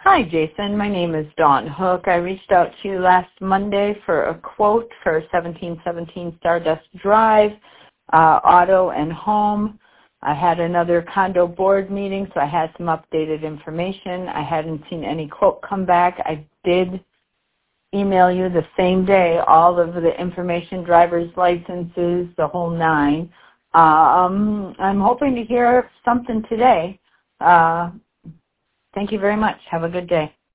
Hi, Jason. My name is Dawn Hook. I reached out to you last Monday for a quote for 1717 Stardust Drive, auto and home. I had another condo board meeting, so I had some updated information. I hadn't seen any quote come back. I did email you the same day all of the information, driver's licenses, the whole nine. I'm hoping to hear something today. Thank you very much. Have a good day.